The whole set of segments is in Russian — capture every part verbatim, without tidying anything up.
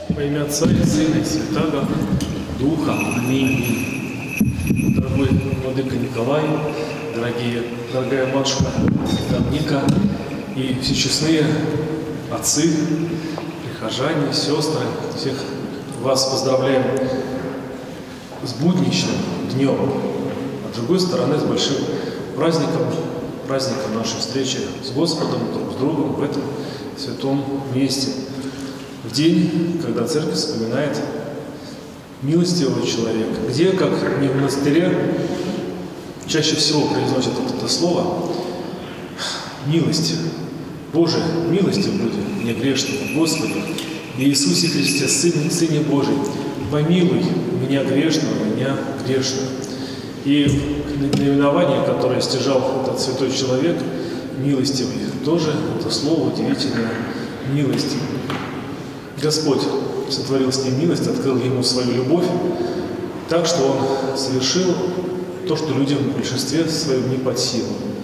Во имя Отца и Сына и Святаго Духа. Аминь. Дорогой владыка Николай, дорогие, дорогая матушка Домника и все честные отцы, прихожане, сестры, всех вас поздравляем с будничным днем, а с другой стороны с большим праздником, праздником нашей встречи с Господом, друг с другом в этом святом месте. В день, когда Церковь вспоминает милостивого человека, где, как не в монастыре, чаще всего произносят вот это слово «милость». Боже, милостив буди мне грешному, Господи, в Иисусе Христе, Сыне, Сыне Божий, помилуй меня грешного, меня грешного. И наименование, которое стяжал этот святой человек, милостивый, тоже это слово удивительное, милость. Господь сотворил с ним милость, открыл ему свою любовь, так что он совершил то, что людям в большинстве своем не под силу.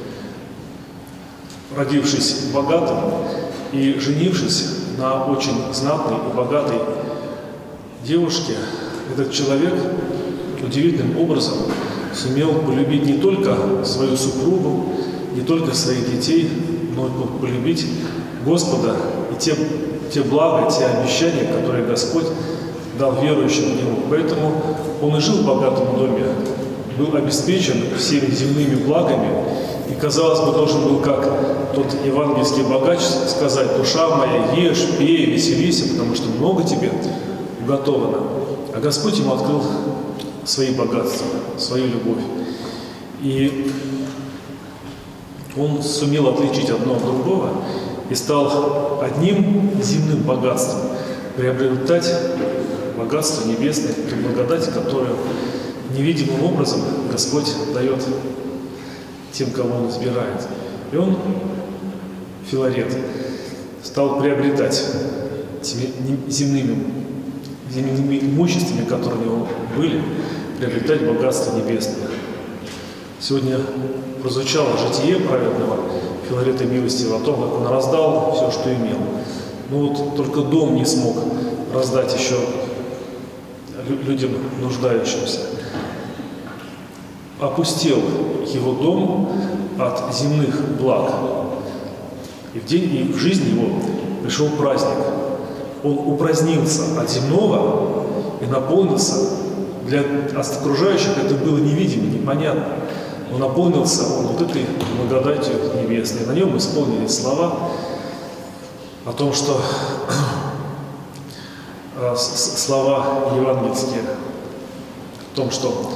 Родившись богатым и женившись на очень знатной и богатой девушке, этот человек удивительным образом сумел полюбить не только свою супругу, не только своих детей, но и полюбить Господа и те, те блага, те обещания, которые Господь дал верующим в Него. Поэтому он и жил в богатом доме, был обеспечен всеми земными благами, и, казалось бы, должен был, как тот евангельский богач, сказать: «Душа моя, ешь, пей, веселись, потому что много тебе уготовано». А Господь ему открыл свои богатства, свою любовь. И он сумел отличить одно от другого и стал одним земным богатством приобретать богатство небесное, ту благодать, которую невидимым образом Господь дает тем, кого Он избирает. И он, Филарет, стал приобретать теми земными, земными имуществами, которые у него были, приобретать богатство небесное. Сегодня прозвучало житие праведного Филарета Милостивого о том, как он раздал все, что имел. Но вот только дом не смог раздать еще людям нуждающимся. Опустел его дом от земных благ. И в день, и в жизни его пришел праздник. Он упразднился от земного и наполнился. Для окружающих это было невидимо, непонятно. Он наполнился он вот этой благодатью небесной. На нем исполнились слова о том, что слова евангельские, о том, что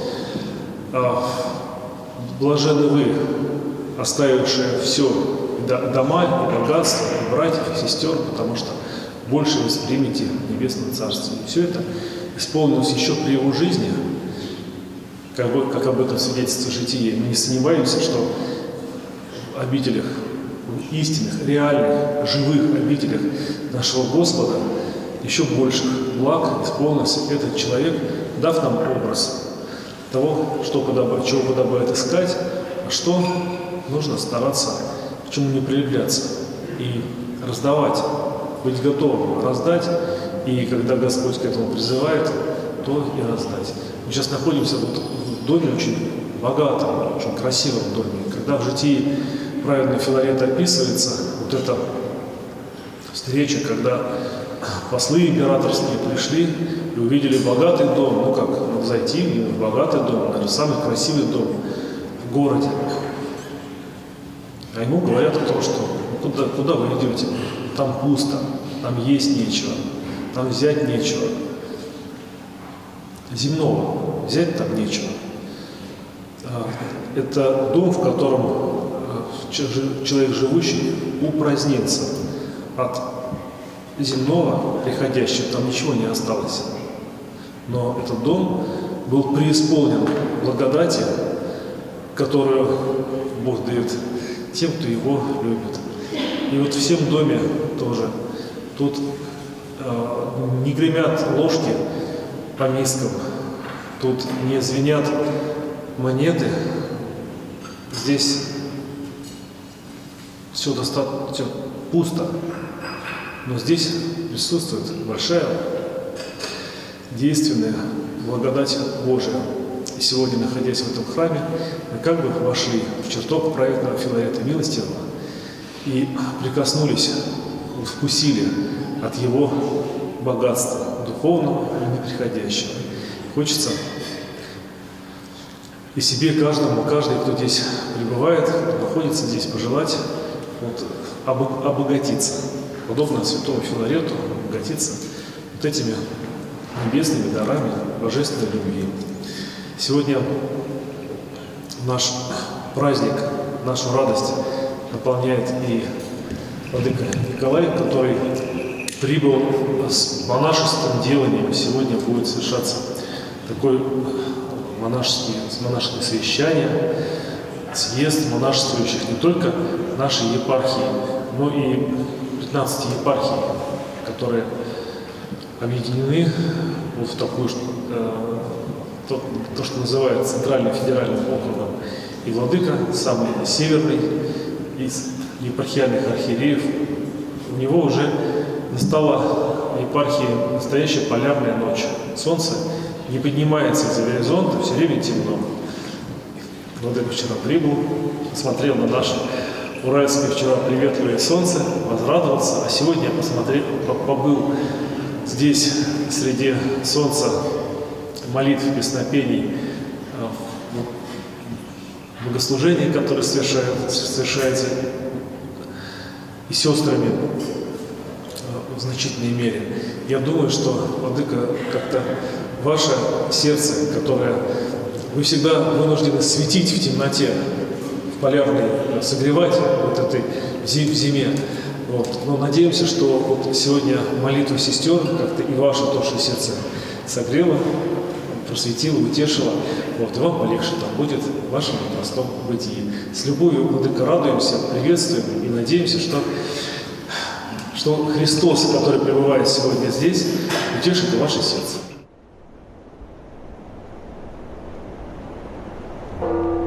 блаженны вы, оставившие все, дома и богатства, и братьев, и сестер, потому что больше вы примете Небесное Царство. И все это исполнилось еще при его жизни, как, бы, как об этом свидетельствует житие. Мы не сомневаемся, что в обителях, в истинных, реальных, живых обителях нашего Господа еще больших благ исполнился этот человек, дав нам образ того, что подобает, чего подобает искать, а что нужно стараться, к чему не прилепляться и раздавать, быть готовым раздать, и когда Господь к этому призывает, то и раздать. Мы сейчас находимся вот в доме очень богатом, очень красивом доме. Когда в житии праведного Филарета описывается вот эта встреча, когда послы императорские пришли и увидели богатый дом, ну как, надо зайти в богатый дом, наверное, самый красивый дом в городе. А ему говорят о том, что куда, куда вы идете? Там пусто, там есть нечего, там взять нечего. Земного взять там нечего. Это дом, в котором человек живущий упразднится от земного приходящего, там ничего не осталось. Но этот дом был преисполнен благодати, которую Бог дает тем, кто его любит. И вот в всем доме тоже. Тут э, не гремят ложки по мискам, тут не звенят монеты. Здесь все достаточно пусто. Но здесь присутствует большая действенная благодать Божия. И сегодня, находясь в этом храме, мы как бы вошли в чертог праведного Филарета Милостивого и прикоснулись, вкусили от его богатства духовного и неприходящего. Хочется и себе, каждому, каждый, кто здесь пребывает, находится здесь, пожелать вот, обогатиться, подобно святому Филарету, обогатиться вот этими небесными дарами божественной любви. Сегодня наш праздник, нашу радость наполняет и владыка Николай, который прибыл с монашеским деланием. Сегодня будет совершаться такой монашеский, монашеское совещание, съезд монашествующих не только нашей епархии, но и пятнадцати епархий, которые объединены вот в такую, э, то, то, что называют Центральным федеральным округом. И владыка, самый северный из епархиальных архиереев, у него уже настала епархии настоящая полярная ночь. Солнце не поднимается из-за горизонта, все время темно. Владыка вчера прибыл, смотрел на наше уральское вчера приветливое солнце, возрадовался, а сегодня я посмотрел, побыл здесь среди солнца, молитв, песнопений, богослужения, которые совершаются и сестрами в значительной мере. Я думаю, что, владыка, как-то ваше сердце, которое вы всегда вынуждены светить в темноте, в полярной, согревать вот этой в зиме. Вот. Но надеемся, что вот сегодня молитва сестер как-то и ваше тоже сердце согрело, просветило, утешило. Вот. И вам полегче там будет в вашем простом бытии. С любовью, владыка, радуемся, приветствуем и надеемся, что, что Христос, который пребывает сегодня здесь, утешит и ваше сердце.